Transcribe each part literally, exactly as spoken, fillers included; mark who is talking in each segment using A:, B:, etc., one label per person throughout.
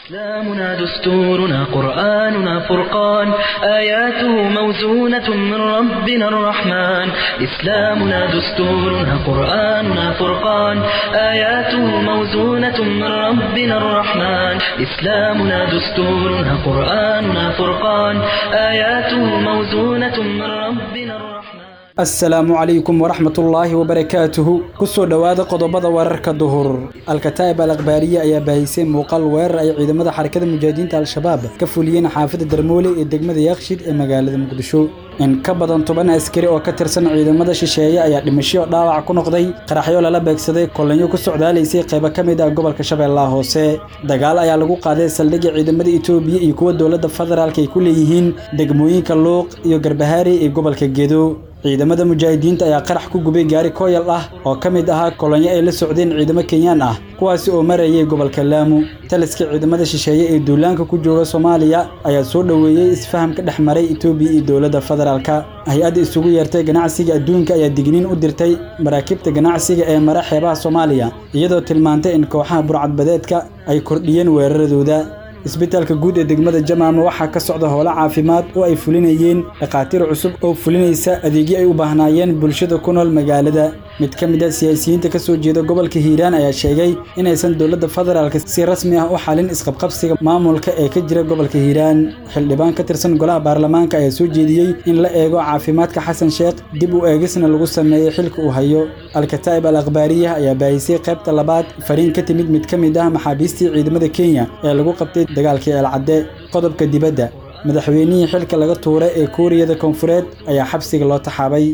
A: إسلامنا دستورنا قرآننا فرقان آياته موزونة من ربنا الرحمن إسلامنا دستورنا قرآننا فرقان آياته موزونة من ربنا الرحمن إسلامنا دستورنا قرآننا فرقان آياته موزونة من ربنا الرحمن
B: السلام عليكم ورحمة الله وبركاته كسو دواد قضبض وررك الظهر الكتائب الأخبارية أي بايسين موقال ور أي عيدمد حركة المجاهدين تاع الشباب كفوليين حافظ الدرمولي الدقمد يخشد مقالة مقدشو إن كبدان طبان أسكري وكتر سنة عيدمد شيشايا أي دمشيو داوع كنقضي قرحيو لالا بيكسدي كولنيو كسعودة ليسي قيبا كميدا قبل كشب الله هوسي دقال أي لغو قادي سلدقي عيدمد إتوبيا يكو الدولة فدرال كي كل يهين دقموين كاللوق يو قربهاري قبل كجدو ciidamada mujaahidiinta ayaa qarax ku gubay gaari kooyal ah oo kamid ah kolonyo ay la socdeen ciidamo Kenyaan ah kuwaas oo marayay gobolka Lamu taliska ciidamada shisheeye ee duulaanka ku jooga Soomaaliya ayaa soo dhaweeyay isfaham ka dhaxmaray Itoobiya iyo dawladda federaalka hay'adda isugu yeertay ganacsiga adduunka ayaa digniin u dirtay maraakibta ganacsiga ee mara xeebaha Soomaaliya iyadoo tilmaantay in kooxaha burcadbadeedka ay kordhiyeen weeraradooda isbitaalka guud ee degmada Jamaama waxa ka socda howlo caafimaad oo ay fulinayeen dhaqaatiir cusub oo fulinaysa adeegyo ay u baahnayeen bulshada ku nool magaalada mid ka mid ah siyaasiyiinta ka soo jeeda gobolka Hiiraan ayaa sheegay in aysan dawladda federaalka si rasmi ah u xalin isqabqabsiga maamulka ee ka jira gobolka Hiiraan xildhibaan ka tirsan golaha baarlamaanka ayaa soo jeediyay in la eego caafimaadka Xasan Sheekh dib u eegisna lagu sameeyo xilka uu hayo al-Kataib al-Akhbariya ayaa baahisay qaybta labaad fariin ka timid mid ka mid ah maxaabiistii ciidamada Kenya ee lagu qabtay dagaalkii Al-Cadde qodobka dibadda madaxweynihii xilka laga tuuray ee Kuuriyada Koonfureed ayaa xabsiga loo taxaabay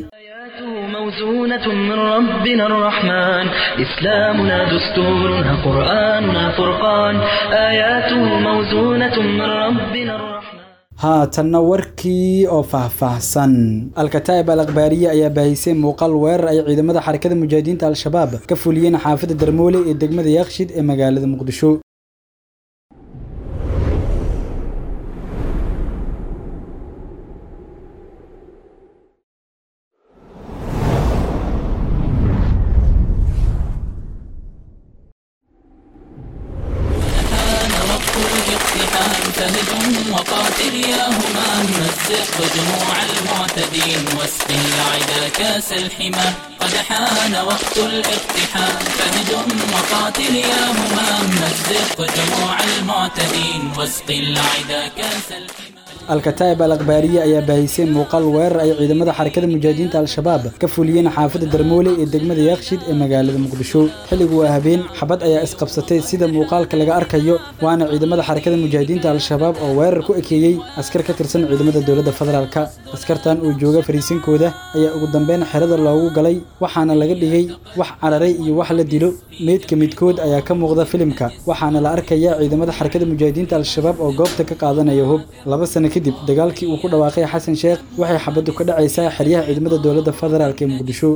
A: موزونة من ربنا الرحمن إسلامنا دستورنا قرآننا فرقان آياته موزونة من ربنا الرحمن
B: هاتنا warkii oo faahfaahsan al-Kataib al-Akhbariya ayaa baahisay muuqaal weer ay ciidamada xarakada mujaahidiinta al-Shabaab ka fuliyeen xaafada Darmoole ee degmada Yaaqshid ee magaalada Muqdisho
C: وقاتل يا همام مزق جموع المعتدين واسقي العدا كاس الحمى قد حان وقت الاقتحام فهجم وقاتل يا همام مزق جموع المعتدين واسقي العدا كاس الحمى
B: الكتائب الأخبارية ayaa baahisay muuqaal weer ay ciidamada xarakada mujaahidiinta al-Shabaab ka fuliyeen xaafada Darmoole ee degmada Yaaqshid ee magaalada Muqdisho xilligu waa habeen xabad ayaa isqabsatay sida muuqaalka laga arkayo waana ciidamada xarakada mujaahidiinta al-Shabaab oo weerar ku ekeeyay askar ka tirsan ciidamada dawladda federaalka askartan oo jooga fariisinkooda ayaa ugu dambeyn xerada loogu galay waxaana laga dhigay wax cararay iyo wax la dilo meedka midkood ayaa ka muuqda filimka waxaana la arkayaa ciidamada xarakada mujaahidiinta al-Shabaab oo goobta ka qaadanaya hub laba sano kadib dagaalkii uu ku dhawaaqay Xasan Sheekh waxay xabadu ka dhacaysaa xeryaha ciidamada dawladda federaalka ee Muqdisho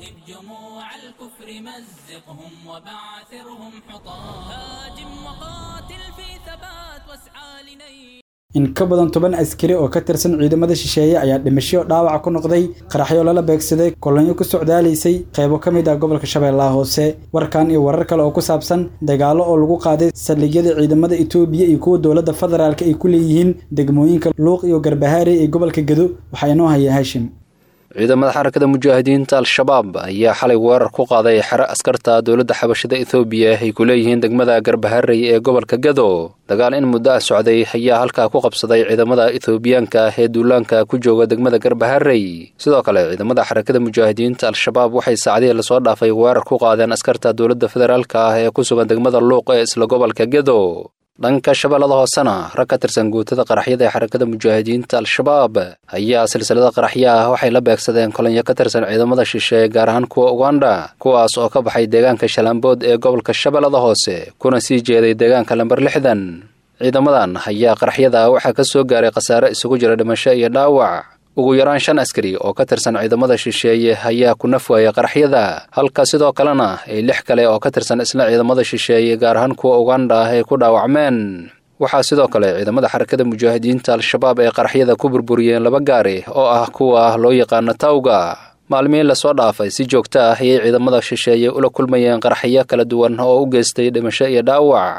B: in ka badan toban askari oo ka tirsan ciidamada shisheeye ayaa dhimasho dhaawac ku noqday qaraxyo lala beegsaday kolonyo ku socdaalaysay qaybo ka mid ah gobolka Shabeellaha Hoose warkan iyo warar kale oo ku saabsan dagaalo oo lagu qaaday saldhigyada ciidamada Itoobiya iyo kuwa dawladda federaalka ay ku leeyihiin degmooyinka Luuq iyo Garbahaare ee gobolka Gedo waxa inoo haya Hashim
D: ciidamada xarakada mujaahidiinta al-Shabaab ayaa xalay weerar ku qaaday xero askarta dawladda xabashada Itoobiya ay ku leeyihiin degmada Garbahaare ee gobolka Gedo dagaal in muddo ah socday ayaa halka ku qabsaday ciidamada Itoobiyaanka ee duulaanka ku jooga degmada Garbahaare sidoo kale ciidamada xarakada mujaahidiinta al-Shabaab waxay saacadii la soo dhaafay weerar ku qaadeen askarta dawladda federaalka ee ku sugan degmada Luuq ee isla gobolka Gedo dhanka Shabeellada Hoosena rag ka tirsan guutada qaraxyada ee xarakada mujaahidiinta al-Shabaab ayaa silsilada qaraxyada waxay la beegsadeen kolonyo ka tirsan ciidamada shisheeye gaar ahaan kuwa Uganda kuwaas oo ka baxay deegaanka Shalambood ee gobolka Shabeellada Hoose kuna sii jeeday deegaanka lambar lixdan ciidamadan ayaa qaraxyada waxa ka soo gaaray khasaare isugu jira dhimasho iyo dhaawac ugu yaraan shan askari oo ka tirsan ciidamada shisheeye ayaa ku nafwaayay qaraxyada halka sidoo kalena ay lix kale oo ka tirsan isla ciidamada shisheeye gaar ahaan kuwa Uganda ay ku dhaawacmeen waxaa sidoo kale ciidamada xarakada mujaahidiinta al-Shabaab ay qaraxyada ku burburiyeen laba gaari oo ah kuwa loo yaqaan Tawga maalmiin la soo dhaafay si joogto ah ayay ciidamada shisheeye ula kulmayeen qaraxyo kala duwan oo u geystay dhimasho iyo dhaawac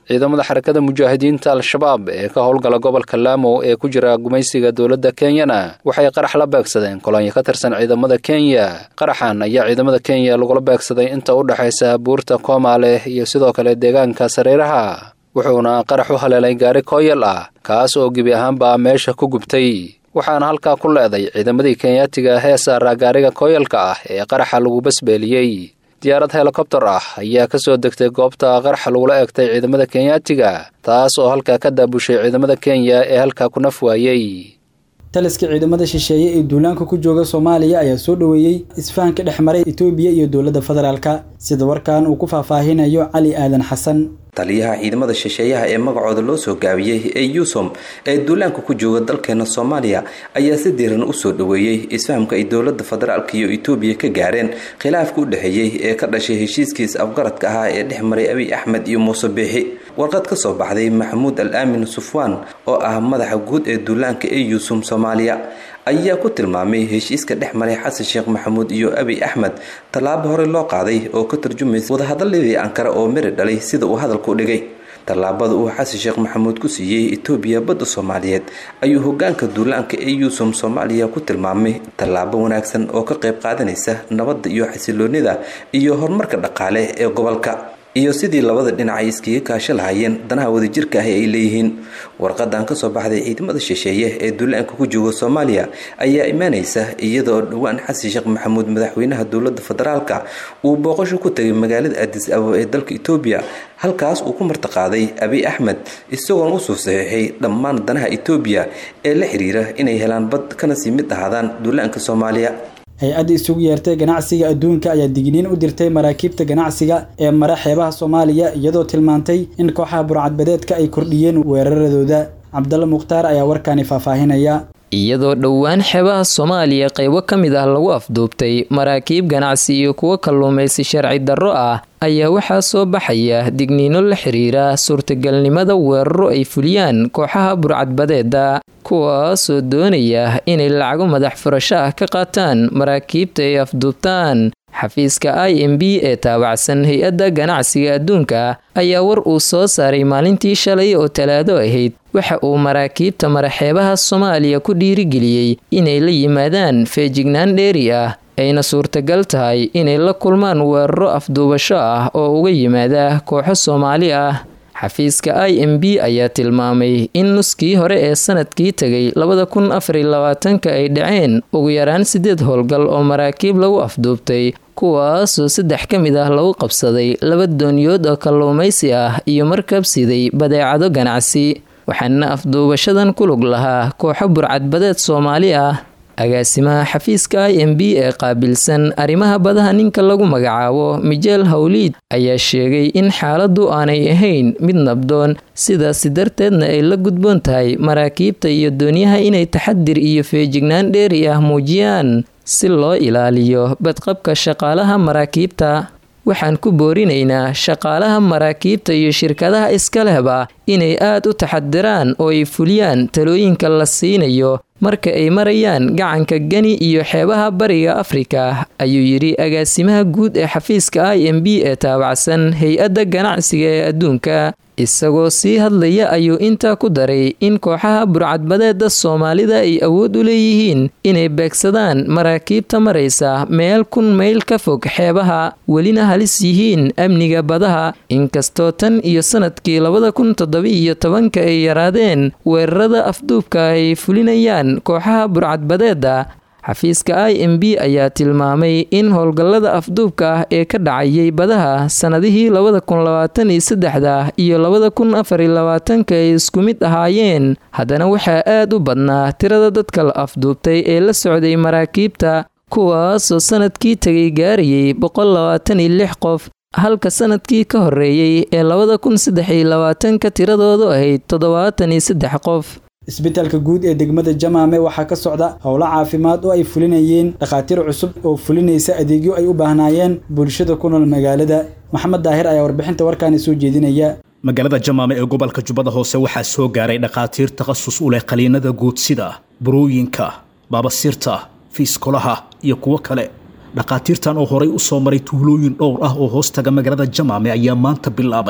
D: ciidamada xarakada mujaahidiinta al-shabaab ee ka howlgala gobolka Laamo ee ku jira gumaysiga dowladda Kenya waxay qarax la beegsadeen kolonyo ka tirsan ciidamada Kenya. qaraxan ayaa ciidamada Kenya lagula beegsaday inta u dhaxaysa buurta Komale iyo sidoo kale deegaanka Sareeraha, wuxuuna qarax u haleelay gaari kooyal ah kaas oo gebi ahaanba meesha ku gubtay. waxaana halkaa ku leeday ciidamadii Kenyaatiga ee saaraa gaariga kooyalka ah ee qaraxa lagu basbeeliyey. diyaarad helikobtar ah ayaa ka soo degtay goobta qaraxa lagula eegtay ciidamada Kenyaatiga, taas oo halkaa ka daabushay ciidamada Kenya ee halkaa ku naf waayey.
B: taliska ciidamada shisheeye ee duulaanka ku jooga Soomaaliya ayaa soo dhaweeyay isfahanka dhexmaray Itoobiya iyo dowladda federaalka, sida warkaan uu ku faahfaahinayo Cali Aadan Xasan.
E: taliyaha ciidamada shisheeyaha ee magacooda loo soo gaabiyay ee Yuusum ee duulaanka ku jooga dalkeena Soomaaliya ayaa si diiran u soo dhaweeyay isfahamka ay dowladda federaalka iyo Itoobiya ka gaareen khilaafka u dhaxeeyay ee ka dhashay heshiiskiisa afgaradka ahaa ee dhexmaray Abiy Ahmed iyo Muuse Biixi. warqad ka soo baxday Maxamuud Al-Aamin Sufwaan oo ah madaxa guud ee duulaanka ee Yuusum Soomaaliya ayaa ku tilmaamay heshiiska dhexmaray Xasan Sheekh Maxamuud iyo Abiy Ahmed talaabo hore loo qaaday oo ka tarjumaysa wadahadaladii Ankara oo miri dhalay sida uu hadalku dhigay. talaabada uu Xasan Sheekh Maxamuud ku siiyay Itoobiya badda Soomaaliyeed ayuu hoggaanka duulaanka ee Yuusum Soomaaliya ku tilmaamay talaabo wanaagsan oo ka qayb qaadanaysa nabadda iyo xasiloonida iyo horumarka dhaqaale ee gobolka, iyo sidii labada dhinac ay iskaga kaashan lahaayeen danaha wadajirka ah ee ay leeyihiin. warqadan ka soo baxday ciidamada shisheeye ee duulaanka ku jooga Soomaaliya ayaa imaanaysa iyadoo dhawaan Xasan Sheekh Maxamuud madaxweynaha dowladda federaalka uu booqasho ku tagay magaalada Addis Ababa ee dalka Itoobiya, halkaas uu ku martaqaaday Abiy Ahmed isagoo u soo saxiixay dhammaan danaha Itoobiya ee la xiriira inay helaan bad kana sii mid ahaadaan duulaanka Soomaaliya.
B: hay-adda isugu yeertay ganacsiga adduunka ayaa digniin u dirtay maraakiibta ganacsiga ee mara xeebaha Soomaaliya iyadoo tilmaantay in kooxaha burcadbadeedka ay kordhiyeen weeraradooda. Cabdalla Mukhtaar ayaa warkaani faahfaahinaya.
F: iyadoo dhowaan xeebaha Soomaaliya qaybo ka mid ah lagu afduubtay maraakiib ganacsi iyo kuwa kalluumaysi sharci darro ah ayaa waxaa soo baxaya digniino la xiriira suurtagalnimada weeraro ay fuliyaan kooxaha burcadbadeeda, kuwaasoo doonaya inay lacago madax furasho ah ka qaataan maraakiibta ay afduubtaan. xafiiska I M B ee taabacsan hay-adda ganacsiga adduunka ayaa war uu soo saaray maalintii shalay oo Talaado ahayd waxa uu maraakiibta maraxeebaha Soomaaliya ku dhiirigeliyay inay la yimaadaan feejignaan dheeri ah, ayna suurtagal tahay inay la kulmaan weeraro afduubasho ah oo uga yimaada kooxo Soomaali ah. xafiiska I M B ayaa tilmaamay in nuskii hore ee sanadkii tagay labada kun afar iyo labaatanka ay dhaceen ugu yaraan sideed howlgal oo maraakiib lagu afduubtay, kuwaasoo saddex ka mid ah lagu qabsaday laba dooniyood oo kalluumaysi ah iyo markab siday badeecado ganacsi, waxaana afduubashadan ku lug lahaa kooxo burcadbadeed Soomaali ah. agaasimaha xafiiska I M B ee qaabilsan arrimaha badaha ninka lagu magacaabo Michel Hawlid ayaa sheegay in xaaladdu aanay ahayn mid nabdoon, sidaas darteedna ay la gudboon tahay maraakiibta iyo dooniyaha inay taxadir iyo feejignaan dheeri ah muujiyaan si loo ilaaliyo badqabka shaqaalaha maraakiibta. waxaan ku boorinaynaa shaqaalaha maraakiibta iyo shirkadaha iska lehba inay aad u taxadiraan oo ay fuliyaan talooyinka la siinayo marka ay marayaan gacanka Gani iyo xeebaha bariga Afrika, ayuu yiri agaasimaha guud ee xafiiska I M B ee taabacsan hay-adda ganacsiga ee adduunka. isagoo sii hadlaya ayuu intaa ku daray in kooxaha burcadbadeeda Soomaalida ay awood u leeyihiin inay beegsadaan maraakiibta maraysa meel kun mayl ka fog xeebaha, welina halis yihiin amniga badaha. inkastoo tan iyo sanadkii labada kun toddoba iyo tobanka ay yaraadeen weerarada afduubka ay fulinayaan kooxaha burcadbadeeda, xafiiska I M B ayaa tilmaamay in howlgallada afduubka ah ee ka dhacayay badaha sanadihii labada kun labaatan iyo saddex iyo labada kun afar iyo labaatanka ay isku mid ahaayeen, haddana waxaa aad u badnaa tirada dadka la afduubtay ee la socday maraakiibta, kuwaasoo sanadkii tagay gaarayay boqol labaatan iyo lix qof, halka sanadkii ka horeeyay ee labada kun saddex iyo labaatanka tiradoodu ahayd toddobaatan iyo saddex qof.
B: isbitaalka guud ee degmada Jamaame waxaa ka socda howlo caafimaad oo ay fulinayeen dhaqaatiir cusub oo fulinaysa adeegyo ay u baahnayeen bulshada ku nool magaalada. Maxamed Daahir ayaa warbixinta warkaan soo jeedinaya.
G: magaalada Jamaame ee gobolka Jubbada Hoose waxaa soo gaaray dhaqaatiir takhasus u leh qaliinada guud sida burooyinka, baabasiirta, fiiskolaha iyo kuwa kale. dhaqaatiirtan oo horay u soo maray tuulooyin dhowr ah oo hoos taga magaalada Jamaame ayaa maanta bilaabay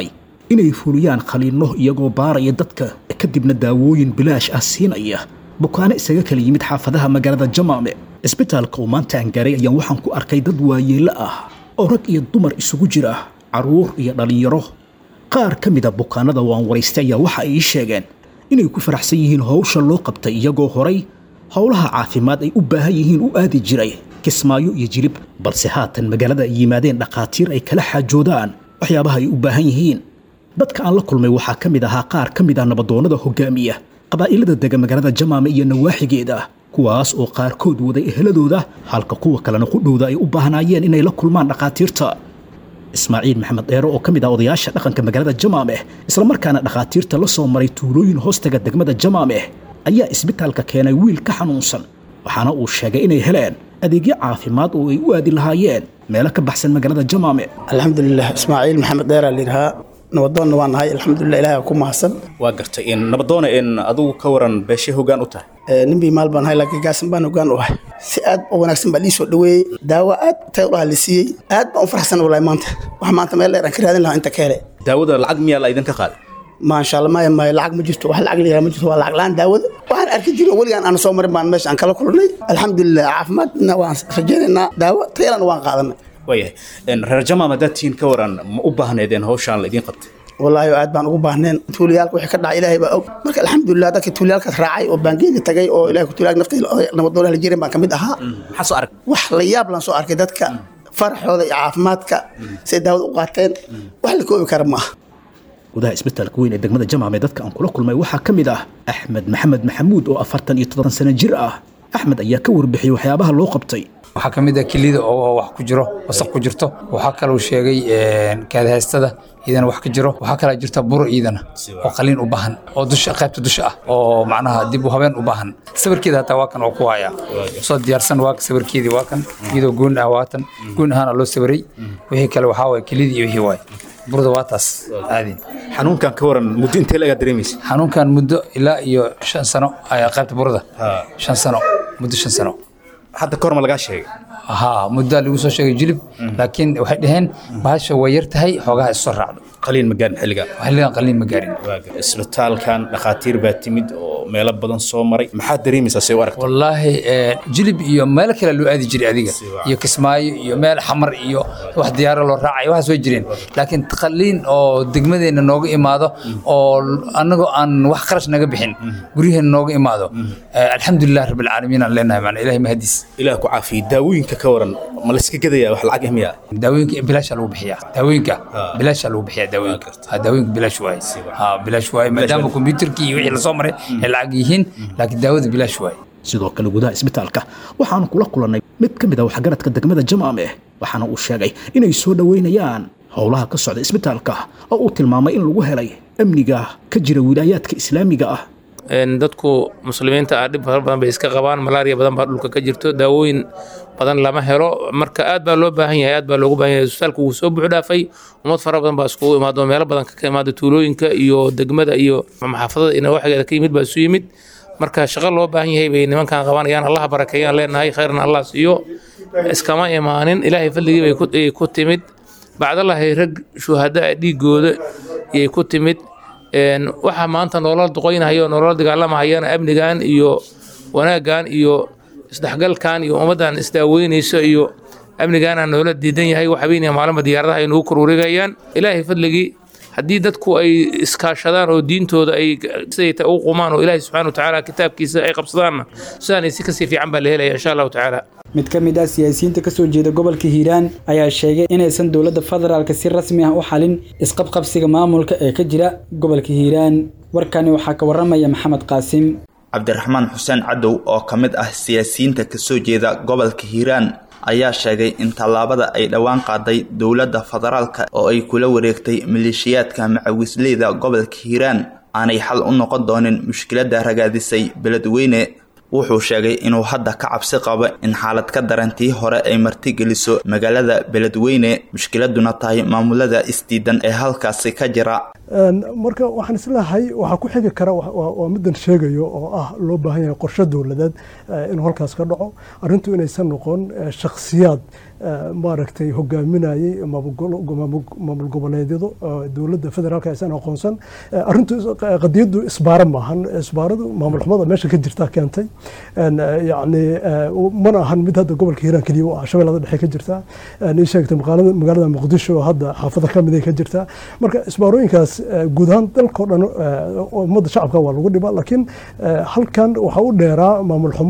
G: inay fuliyaan qaliinno iyagoo baaraya dadka kadibna daawooyin bilaash ah siinaya bukaano isaga kala yimid xaafadaha magaalada jamaame isbitaalka uu maanta aan gaaray ayaan waxaan ku arkay dad waayeelo ah oo rag iyo dumar isugu jira carruur iyo dhallinyaro qaar ka mida bukaanada waan waraystay ayaa waxa ay ii sheegeen inay ku faraxsan yihiin howsha loo qabtay iyagoo horay howlaha caafimaad ay u baahan yihiin u aadi jiray kismaayo iyo jilib balse haatan magaalada ay yimaadeen dhakhaatiir ay kala xaajoodaan waxyaabaha ay u baahan yihiin dadka aan la kulmay waxaa ka mid ahaa qaar ka mid ah nabadoonnada hogaamiya qabaa'ilada dega magaalada jamaame iyo nawaaxigeeda kuwaas oo qaarkood waday eheladooda halka kuwa kalena ku dhowda ay u baahnaayeen inay la kulmaan dhakhaatiirta ismaaciil maxamed dheero oo ka mid ah odayaasha dhaqanka magaalada jamaame islamarkaana dhakhaatiirta la soo maray tuulooyin hoostaga degmada jamaame ayaa isbitaalka keenay wiil ka xanuunsan waxaana uu sheegay inay heleen adeegyo caafimaad oo ay u aadi lahaayeen meelo ka baxsan magaalada jamaame
H: alxamdulilah ismaaciil maxamed dheera liidhaa nabadoonna waa nahay alxamdulilah ilaahay ku mahadsan
G: waa gartay in nabadoona in adigu ka waran beeshay hoggaan u tahay
H: ninbii maal baan ahay laakiin gaasan baan hoggaan u ahay si aad u wanaagsan baa lii soo dhaweeyey daawo aad tay u dhaha la siiyey aad baan u faraxsan walahi maanta wax maanta meel dheer aan ka raadin lahaa inta ka hele
G: daawada lacag miyaa la idinka qaaday
H: maasha allah maya maya lacag ma jirto wax lacag la ma jirto waa lacag la-aan daawada waxaan arki jiray weligaan aan soo marin baan meesha aan kala kulnay alxamdulilah caafimaadna waan rajaynaynaa daawo tayalana waan qaadanay
G: waayahay reer jamaam haddaad tihiin ka waran ma u baahneedeen hawshaan la idiin qabtay
H: wallaahi aad baan ugu baahneen tuuliyaalka wixii ka dhacay ilaahay baa og marka alxamdulilah dadkii tuuliyaalkaas raacay oo baangeedi tagay oo ilaahay ku tuuliyaalka naftayda nabadoona la jirin baan ka mid ahaa
G: maxaa soo arag
H: wax la yaab laan soo arkay dadka faraxooda iyo caafimaadka say daawada u qaateen wax la koobi kara maaha
G: gudaha isbitaalka weyn ee degmada jamaame dadka aan kula kulmay waxaa ka mid ah axmed maxamed maxamuud oo afartan iyo toddoban sano jir ah axmed ayaa ka warbixiyey waxyaabaha loo qabtay
I: waxaa ka mid ah kilida oo wax ku jiro wasaq ku jirto waxaa kaloo sheegay kaadahaystada iyadana wax ka jiro waxaa kalaa jirta bur iyadana oo qaliin u baahan oo dusha qaybta dusha ah oo macnaha dib u habeen u baahan sawirkeeda hataa waa kan oo ku haya soo diyaarsan waa sawirkeedii waa kan iyadoo goon ah waatan goon ahaana loo sawiray wixii kale waxaa waay kilidii iyo wixii waay burda waa taas caadi
G: xanuunkan ka waran muddo intee laga dareemaysa
I: xanuunkan muddo ilaa iyo shan sano ayaa qaybta burda shan sano muddo shan sano
G: hadda kor ma lagaa sheegay
I: haa muddo lagu soo sheegay jilib laakiin waxay dhaheen bahasha way yar tahay xoogaha isu raacdo
G: qaliin ma gaarin xilliga
I: xilligan qaliin ma gaarin
G: isbitaalkan dhakhaatiir baa timid oo meelo badan soo maray maxaa dareemaysaa say u aragtay
I: wallaahi jilib iyo meel kale loo aadi jiray adiga iyo kismaayo iyo meel xamar iyo wax diyaaro loo raacay waxaas way jireen laakiin qaliin oo degmadeena nooga imaado oo annagoo aan wax qarash naga bixin guryaheena nooga imaado alxamdulilah rabbil caalamiin aan leenahay macna ilaahay mahadiis
G: ilaah ku caafiyo daawooyinka ka waran ma la iska gadayaa wax lacag ahmiya
I: daawooyinka bilaasha lagu bixiyaa daawooyinka bilaasha lagu bixiyaa daawooyinka ha daawooyinka bilaash waay ha bilaash waay maadaama kombiyuutarkii wixii la soo maray ee lacag yihiin laakiin daawada bilaash waay
G: sidoo kale gudaha isbitaalka waxaanu kula kulannay mid ka mid ah waxgaradka degmada jamaame waxaana uu sheegay inay soo dhoweynayaan howlaha ka socda isbitaalka oo uu tilmaamay in lagu helay amniga ka jira wilaayaadka islaamiga ah
J: dadku muslimiinta ah dhib fara badan bay iska qabaan malaariya badan baa dhulka ka jirto daawooyin badan lama helo marka aad baa loo baahan yahay aad baa loogu baahan yahay isbitaalku wuu soo buux dhaafay ummad fara badan baa iskugu imaado meelo badan ka imaado tuulooyinka iyo degmada iyo maxaafadada ina waxgeeda ka yimid baa isu yimid marka shaqo loo baahan yahay bay nimankan qabanayaan allaha barakeeyaan leenahay khayrna allah siiyo iskama imaanin ilaahay fadligii bay ku timid bacdallahi rag shuhada dhiigooda iyay ku timid waxaa maanta nolol duqoynahaya oo nolol dagaalamahayana amnigan iyo wanaaggan iyo isdhexgalkan iyo ummaddan isdaaweynayso iyo amnigaana noola diidan yahay wax habeenaya maalinba diyaaradaha ay nugu korwareegayaan ilaahay fadligii haddii dadku ay iskaashadaan oo diintooda ay siday u qumaan oo ilaahay subxaana watacaala kitaabkiisa ay qabsadaanna sidaanay si kasii fiican baa la helaya insha allahu tacaala
B: mid ka mid ah siyaasiyiinta ka soo jeeda gobolka hiiraan ayaa sheegay inaysan dowladda federaalka si rasmi ah u xalin isqabqabsiga maamulka ee ka jira gobolka hiiraan warkani waxaa ka waramaya maxamed qaasim
K: cabdiraxmaan xuseen cadow oo ka mid ah siyaasiyiinta ka soo jeeda gobolka hiiraan ayaa sheegay in tallaabada ay dhowaan qaaday dowladda federaalka oo ay kula wareegtay maleeshiyaadka macawisleyda gobolka hiiraan aanay xal u noqon doonin mushkiladda ragaadisay beledweyne wuxuu sheegay inuu hadda ka cabsi qabo in xaalad ka darantii hore ay martigeliso magaalada beledweyne mushkiladuna tahay maamulada isdiidan ee halkaasi ka jira
L: marka waxaan islahay waxaa ku xigi kara waa middan sheegayo oo ah loo baahan yahay qorshe dowladeed inuu halkaas ka dhaco arrintu inaysan noqon shakhsiyaad maaragtay hogaaminayay maamul goboleedyadu dowladda federaalka aysan aqoonsan arrintu qadiyaddu isbaaro maahan isbaaradu maamul xumada meesha ka jirta keentay yacni mana ahan mid hadda gobolka hiiraan keliya u ah shabeellada dhexe ka jirta ii sheegtay magaalada muqdisho hadda xaafado ka mid ay ka jirtaa marka isbaarooyinkaas guud ahaan dalka oo dhan ummadda shacabka waa lagu dhibaa laakiin halkan waxaa u dheeraa maamul xumo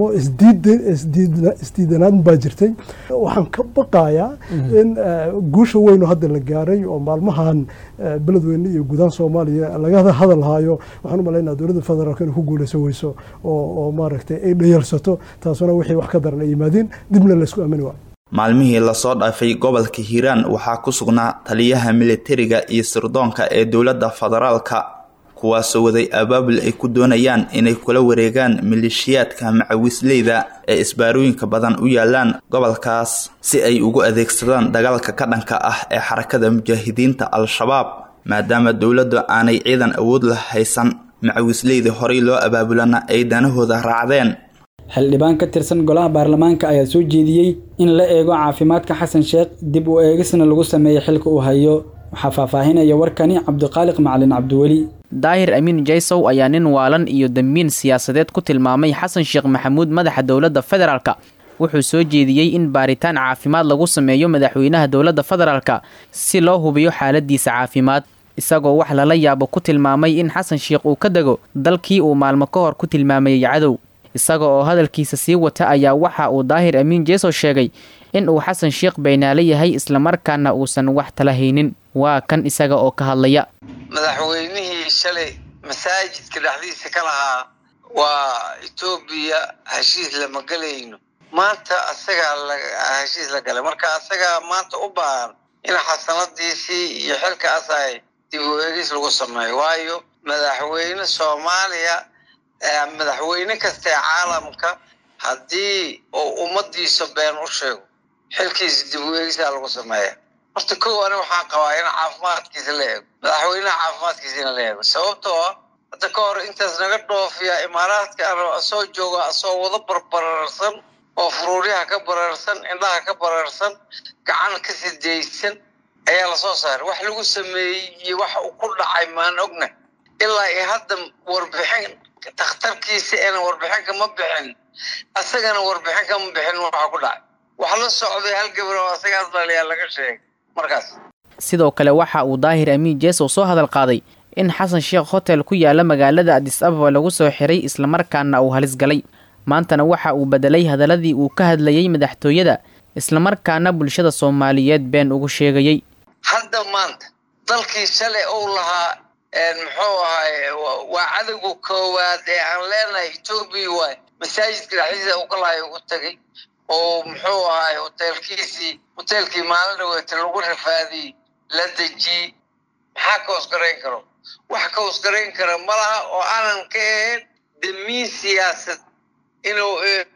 L: isdiidanaad baa jirtay waxaan ka baqayaa in guusha weyn oo hadda la gaaray oo maalmahan beledweyne iyo guud ahaan soomaaliya laga hadal haayo waxaan u malaynaa dowladda federaalka inay ku guulayso weyso oo maaragtay ay dhayalsato taasuna wixii wax ka daran ay yimaadeen dibna laysku aamini waayo
K: maalmihii lasoo dhaafay gobolka hiiraan waxaa ku sugnaa taliyaha militariga iyo sirdoonka ee dowladda federaalka kuwaasoo waday abaabul ay ku doonayaan inay kula wareegaan maleeshiyaadka macawisleyda ee isbaarooyinka badan u yaalaan gobolkaas si ay ugu adeegsadaan dagaalka ka dhanka ah ee xarakada mujaahidiinta al-shabaab maadaama dowladdu aanay ciidan awood la haysan macawisleyda horey loo abaabulana ay danahooda raacdeen
B: xildhibaan ka tirsan golaha baarlamaanka ayaa soo jeediyey in la eego caafimaadka xasan sheekh dib u eegisna lagu sameeyo xilka uu hayo waxaa faahfaahinaya warkani cabdiqaaliq macalin cabdiweli
M: daahir amiin jaysow ayaa nin waalan iyo dambiin siyaasadeed ku tilmaamay xasan sheekh maxamuud madaxa dowladda federaalka wuxuu soo jeediyey in baaritaan caafimaad lagu sameeyo madaxweynaha dowladda federaalka si loo hubiyo xaaladiisa caafimaad isagoo wax lala yaabo ku tilmaamay in xasan sheekh uu ka dego dalkii uu maalmo ka hor ku tilmaamayay cadow isaga oo hadalkiisa sii wata ayaa waxa uu daahir amiin jaysow sheegay in uu xasan sheekh baynaale yahay islamarkaana uusan wax tala haynin waa kan isaga oo ka hadlaya
N: madaxweynihii shalay masaajidka dhexdiisa ka lahaa waa Itoobiya heshiis lama galayno maanta asaga heshiis la galay marka asaga maanta u baahan in xasanadiisii iyo xilkaas ay dib u eegis lagu sameeyo waayo madaxweyne Soomaaliya madaxweyne kasta caalamka haddii uu ummadiisa been u sheego xilkiisa dib u eegis lagu sameeyo horta koow ana waxaan qabaa in caafimaadkiisa la eego madaxweynaha caafimaadkiisa la eego sababtoo ah hadda ka hor intaas naga dhoofiya imaaraadka soo jooga soo wada barbararsan oo furuuriyaha ka bararsan indhaha ka bararsan gacan ka sidaysan ayaa la soo saaray wax lagu sameeyey iyo wax uu ku dhacay maan ogna ilaa ay hadda warbixin takhtarkiisa inaan warbixin kama bixin asagana warbixin kama bixin waxa ku dhacay wax la socday hal gabar oo asagaas dhaliya laga sheegay markaas
M: sidoo kale waxa uu daahir amiin jaysow soo hadal qaaday in xasan sheekh hotel ku yaala magaalada Addis Ababa lagu soo xiray isla markaana uu halis galay maantana waxa uu bedelay hadaladii uu ka hadlayay madaxtooyada isla markaana bulshada Soomaaliyeed been ugu sheegayay
N: hadda maanta dalkii shalay uu lahaa muxuu ahay waa cadowga koowaad ee aan leenahay Itoobiya waay masaajidka dhexdiisa uu ka lahay ugu tagay oo muxuu ahay hotelkiisii hotelkii maalin dhaweeta lagu rafaadiyey la dejiyey maxaa ka hoosgarayn karo wax ka hoosgarayn kara malaha oo aanan ka ahayn damiin siyaasad inuu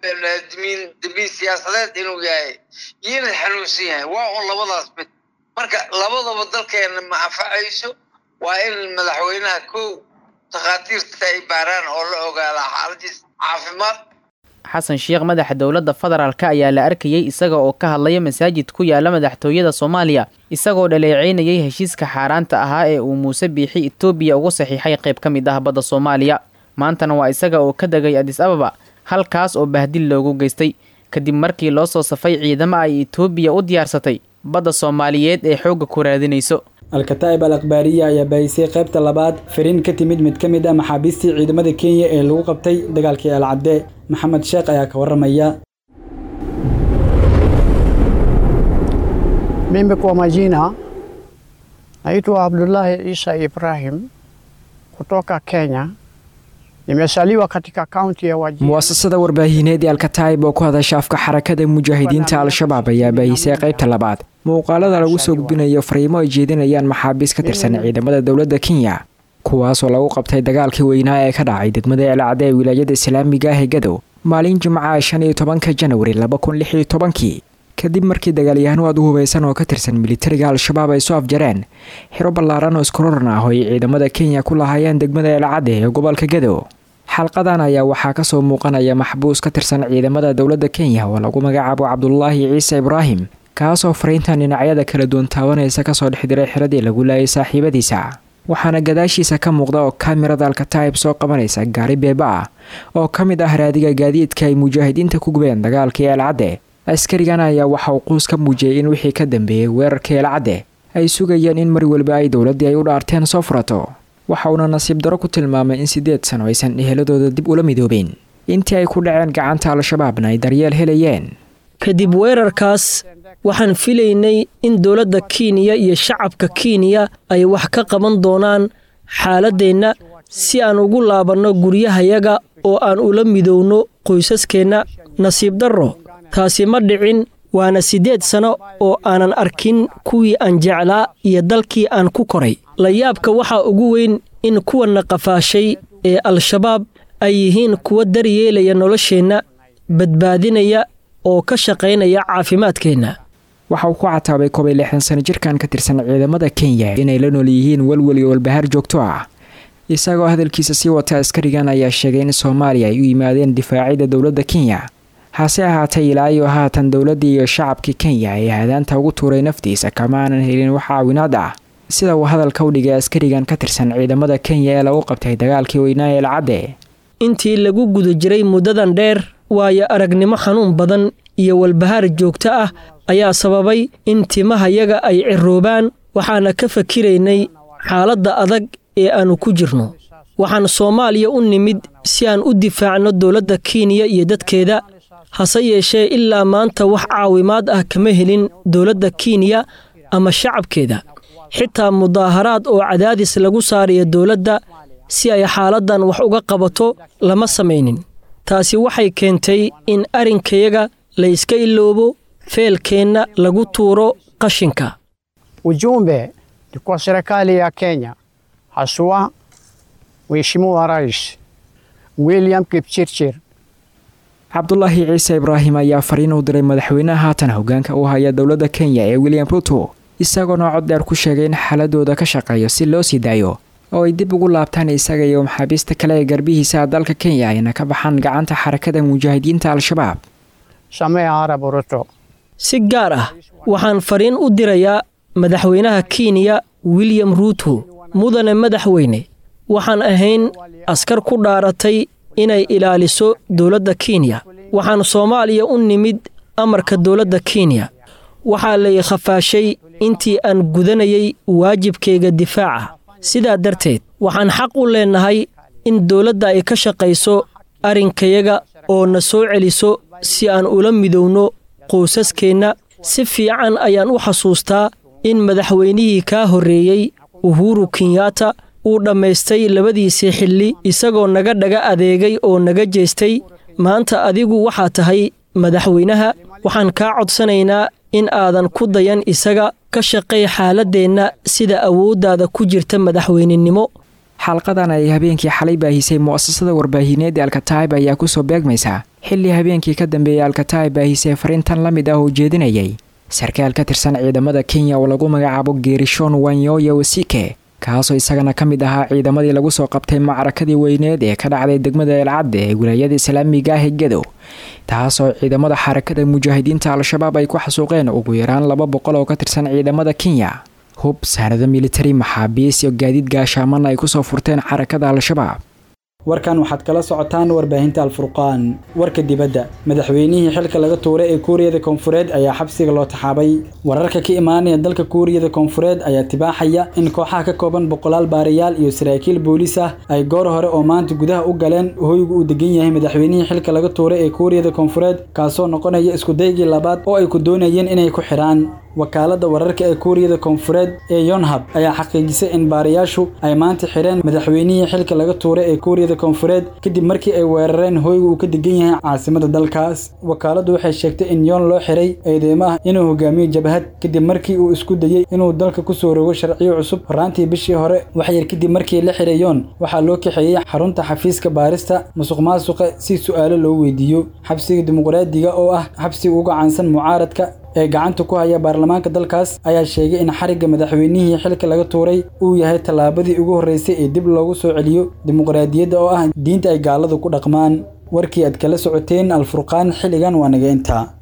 N: damiin damiin siyaasadeed inuu yahay iyo inuu xanuunsan yahay waa un labadaas mid marka labadaba dalkeena ma anfacayso waa in madaxweynaha kow takhaatiirta ay baaraan oo la ogaada xaaladiisa caafimaad
M: xasan sheekh madaxa dowladda federaalka ayaa la arkayay isaga oo ka hadlaya masaajid ku yaala madaxtooyada Soomaaliya isagoo dhaleeceynayay heshiiska xaaraanta ahaa ee uu Muuse Biixi Itoobiya ugu saxiixay qayb ka mid ah badda Soomaaliya maantana waa isaga oo ka dagay Addis Ababa halkaas oo bahdil loogu geystay kadib markii loo soo safay ciidamo ay Itoobiya u diyaarsatay badda Soomaaliyeed ee xoog ku raadinayso
B: Al-Kataib al-Akhbaariya ayaa baahisay qaybta labaad fariin ka timid mid ka mid ah maxaabiistii ciidamada Kenya ee lagu qabtay dagaalkii Al-Cadde Maxamed Sheekh ayaa ka waramaya
O: Mimi kwa majina naitwa Abdullah Isa Ibrahim kutoka Kenya nimesaliwa katika kaunti ya Wajir
P: muasasada warbaahineed ee Al-Kataib oo ku hadasha afka xarakada mujaahidiinta al-shabaab ayaa baahisay qaybta labaad muuqaalada lagu soo gudbinayo fariimo ay jeedinayaan maxaabiis ka tirsan ciidamada dawladda Kenya kuwaas oo lagu qabtay dagaalkii weynaa ee ka dhacay degmada Al-Cadde ee wilaayada Islaamiga ah ee Gadow maalin Jimcaha shan iyo tobanka January laba kun lix iyo toban kadib markii dagaalyahanno aad u hubaysan oo ka tirsan militariga al-shabaab ay soo afjareen xiro ballaaran oo iskororan ah oo ay ciidamada kenya ku lahaayeen degmada eelcadde ee gobolka gedo xalqadan ayaa waxaa kasoo muuqanaya maxbuus ka tirsan ciidamada dowladda kenya oo lagu magacaabo cabdulaahi ciise ibraahim kaasoo fariintan dhinacyada kala duwan taabanaysa kasoo dhex diray xiradii lagu laayay saaxiibadiisa waxaana gadaashiisa ka muuqda oo kaamirada alkataib soo qabanaysa gaari beeba ah oo ka mid ah raadiga gaadiidka ay mujaahidiinta ku gubeen dagaalkii eelcadde askarigan ayaa waxa uu quus ka muujiyey in wixii ka dambeeyey weerarkii eelcadde ay sugayeen in mar waliba ay dowladdii ay u dhaarteen soo furato waxa uuna nasiib daro ku tilmaamay in siddeed sano aysan eheladooda dib ula midoobeen intii ay ku dhaceen gacanta al-shabaabna ay daryeel helayeen
Q: kadib weerarkaas waxaan filaynay in dowladda Kenya iyo shacabka Kenya ay wax ka qaban doonaan xaaladeenna si aan ugu laabanno guryahayaga oo aan ula midowno qoysaskeena nasiib darro taasi ma dhicin waana siddeed sano oo aanan arkin kuwii aan jeclaa iyo dalkii aan ku koray la yaabka waxa ugu weyn in kuwana qafaashay ee al-shabaab ay yihiin kuwa daryeelaya nolosheenna badbaadinaya oo ka shaqaynaya caafimaadkeena
P: waxa uu ku cataabay koob iyo lixdan sano jirkan ka tirsan ciidamada Kenya inay la nool yihiin walwal iyo walbahaar joogto ah isagoo hadalkiisa sii wata askarigan ayaa sheegay in Soomaaliya ay u yimaadeen difaacida dowladda Kenya hase ahaatee ilaa iyo haatan dowladda iyo shacabka Kenya ay hadaanta ugu tuuray naftiisa kama aanan helin wax caawinaad ah sida uu hadalka u dhigay askarigan ka tirsan ciidamada Kenya ee lagu qabtay dagaalkii weynaa ee eelcadde
Q: intii lagu guda jiray muddadan dheer waayo aragnimo xanuun badan iyo walbahaar joogto ah ayaa sababay in timahayaga ay ciroobaan waxaana ka fakiraynay xaaladda adag ee aanu ku jirno waxaan Soomaaliya u nimid si aan u difaacno dowladda Kenya iyo dadkeeda hase yeeshee ilaa maanta wax caawimaad ah kama helin dowladda Kenya ama shacabkeeda xitaa mudaaharaad oo cadaadis lagu saarayo dowladda si ay xaaladdan wax uga qabato lama samaynin taasi waxay keentay in arinkayaga la iska iloobo feelkeenna lagu tuuro qashinka
O: ujumbe kwa serikali ya Kenya haswa Mheshimiwa Rais William Kipchirchir
P: Cabdulaahi Ciise Ibraahim ayaa fariin u diray madaxweynaha haatan hoggaanka u haya dowladda Kenya ee William Ruto isagoo cod dheer ku sheegay in xaaladooda ka shaqeeyo si loo sii daayo oo ay dib ugu laabtaan isaga iyo maxaabiista kale ee garbihiisa dalka Kenya ayna ka baxaan gacanta xarakada mujaahidiinta al-shabaab
O: Samia Arab Ruto
Q: si gaar ah waxaan fariin u dirayaa madaxweynaha Kenya William Ruto mudane madaxweyne waxaan ahayn askar ku dhaaratay inay ilaaliso dowladda Kenya waxaan Soomaaliya u nimid amarka dowladda Kenya waxa la khafaashay intii aan gudanayay waajibkayga difaaca sidaa darteed waxaan xaq u leenahay in dowladda ay ka shaqayso arinkayaga oo na soo celiso si aan ula midowno qoysaskeena si fiican ayaan u xasuustaa in madaxweynihii ka horeeyay Uhuru Kenyatta uu dhamaystay labadiisii xilli isagoo naga dhaga adeegay oo naga jeestay maanta adigu waxa tahay madaxweynaha waxaan ka codsanaynaa in aadan ku dayan isaga ka shaqay xaaladeenna sida awooddaada ku jirta madaxweynenimo
P: xalqadan ay habeenkii xalay baahisay mu'asasada warbaahineed ee Al-Kataib ayaa ku soo beegmaysa xilli habeenkii ka dambeeyay Al-Kataib baahisay fariintan la mid ah oo jeedinayay sarkaal ka tirsan ciidamada Kenya oo lagu magacaabo Gerishon Wanyoya Wasike kaasoo isagana ka mid ahaa ciidamadii lagu soo qabtay macrakadii weyneed ee ka dhacday degmada eelcadde ee wilaayada islaamiga ah ee Gedo taasoo ciidamada xarakada mujaahidiinta al-shabaab ay ku xasuuqeen ugu yaraan laba boqol oo ka tirsan ciidamada Kenya hub saanada military maxaabiis iyo gaadiid gaashaamana ay ku soo furteen xarakada al-shabaab
B: warkan waxaad kala socotaan warbaahinta al-furqaan warka dibadda madaxweynihii xilka laga tuuray ee Kuuriyada Koonfureed ayaa xabsiga loo taxaabay wararka ka imaanaya dalka Kuuriyada Koonfureed ayaa tibaaxaya in kooxaha ka kooban boqolaal baariyaal iyo saraakiil booliis ah ay goor hore oo maanta gudaha u galeen hoygu uu degan yahay madaxweynihii xilka laga tuuray ee Kuuriyada Koonfureed kaasoo noqonaya isku daygii labaad oo ay ku doonayeen inay ku xiraan wakaalada wararka ee Kuuriyada Koonfureed ee Yonhap ayaa xaqiijisay in baariyaashu ay maanta xireen madaxweynihii xilka laga tuuray ee Kuuriyada Koonfureed kadib markii ay weerareen hoygu uu ka degan yahay caasimada dalkaas wakaaladu waxay sheegtay in Yon loo xiray eedeymaha inuu hogaamiyo jabhad kadib markii uu isku dayay inuu dalka ku soo rogo sharciyo cusub horaantii bishii hore wax yar kadib markii la xiray Yon waxaa loo kaxeeyay xarunta xafiiska baarista musuqmaasuqa si su'aalo loo weydiiyo xabsiga dimuqraadiga oo ah xabsiga ugu caansan mucaaradka ee gacanta ku haya baarlamaanka dalkaas ayaa sheegay in xariga madaxweynihii xilka laga tuuray uu yahay tallaabadii ugu horreysay ee dib loogu soo celiyo dimuqraadiyadda oo ah diinta ay gaaladu ku dhaqmaan warkii aad kala socoteen alfurqaan xilligan waa naga intaa